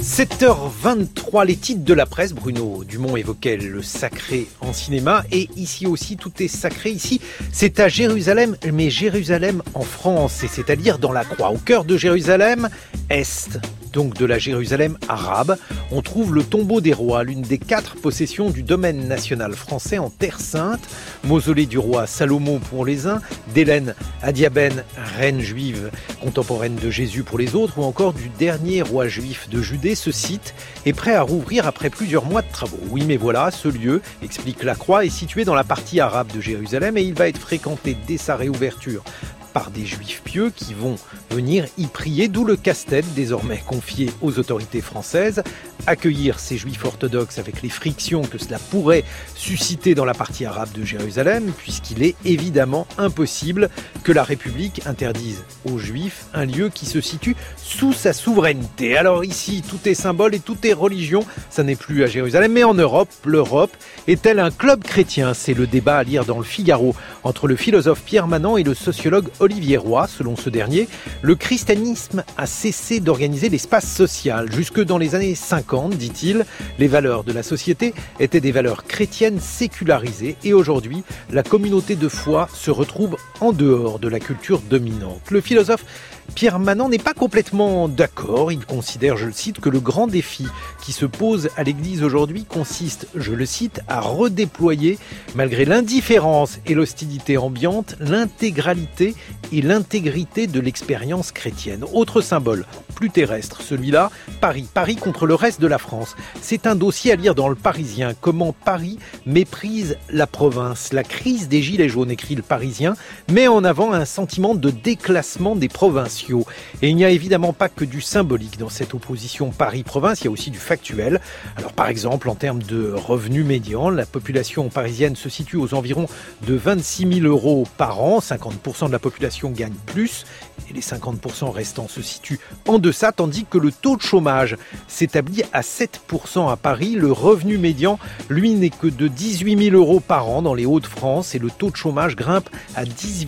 7h23, les titres de la presse. Bruno Dumont évoquait le sacré en cinéma. Et ici aussi, tout est sacré. Ici, c'est à Jérusalem, mais Jérusalem en France. Et c'est-à-dire dans la Croix. Au cœur de Jérusalem, Est, donc de la Jérusalem arabe, on trouve le tombeau des rois, l'une des 4 possessions du domaine national français en Terre Sainte. Mausolée du roi Salomon pour les uns, d'Hélène Adiabène, reine juive contemporaine de Jésus pour les autres, ou encore du dernier roi juif de Judée. Ce site est prêt à rouvrir après plusieurs mois de travaux. Oui, mais voilà, ce lieu, explique la Croix, est situé dans la partie arabe de Jérusalem et il va être fréquenté dès sa réouverture par des juifs pieux qui vont venir y prier, d'où le casse-tête désormais confié aux autorités françaises. Accueillir ces juifs orthodoxes avec les frictions que cela pourrait susciter dans la partie arabe de Jérusalem, puisqu'il est évidemment impossible que la République interdise aux juifs un lieu qui se situe sous sa souveraineté. Alors ici, tout est symbole et tout est religion, ça n'est plus à Jérusalem, mais en Europe, l'Europe est-elle un club chrétien ? C'est le débat à lire dans le Figaro entre le philosophe Pierre Manant et le sociologue Olivier Roy. Selon ce dernier, le christianisme a cessé d'organiser l'espace social. Jusque dans les années 50, dit-il, les valeurs de la société étaient des valeurs chrétiennes sécularisées et aujourd'hui, la communauté de foi se retrouve en dehors de la culture dominante. Le philosophe Pierre Manant n'est pas complètement d'accord. Il considère, je le cite, que le grand défi qui se pose à l'Église aujourd'hui consiste, je le cite, à redéployer, malgré l'indifférence et l'hostilité ambiante, l'intégralité et l'intégrité de l'expérience chrétienne. Autre symbole, plus terrestre, celui-là, Paris. Paris contre le reste de la France. C'est un dossier à lire dans Le Parisien. Comment Paris méprise la province. La crise des Gilets jaunes, écrit Le Parisien, met en avant un sentiment de déclassement des provinciaux. Et il n'y a évidemment pas que du symbolique dans cette opposition Paris-province, il y a aussi du factuel. Alors par exemple, en termes de revenus médians, la population parisienne se situe aux environs de 26 000 euros par an. 50% de la population gagne plus et les 50% restants se situent en deçà, tandis que le taux de chômage s'établit à 7% à Paris. Le revenu médian, lui, n'est que de 18 000 euros par an dans les Hauts-de-France et le taux de chômage grimpe à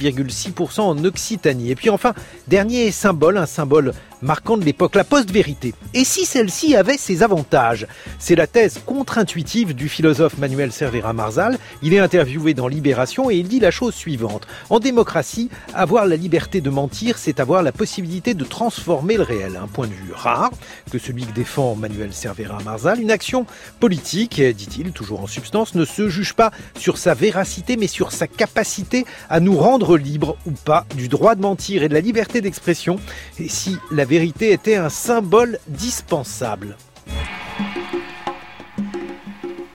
10,6% en Occitanie. Et puis enfin, dernier symbole, un symbole marquant de l'époque, la post-vérité. Et si celle-ci avait ses avantages ? C'est la thèse contre-intuitive du philosophe Manuel Cervera-Marzal. Il est interviewé dans Libération et il dit la chose suivante. En démocratie, avoir la liberté de mentir, c'est avoir la possibilité de transformer le réel. Un point de vue rare que celui que défend Manuel Cervera-Marzal. Une action politique, dit-il, toujours en substance, ne se juge pas sur sa véracité, mais sur sa capacité à nous rendre libres ou pas du droit de mentir et de la liberté d'expression. Et si la vérité était un symbole dispensable.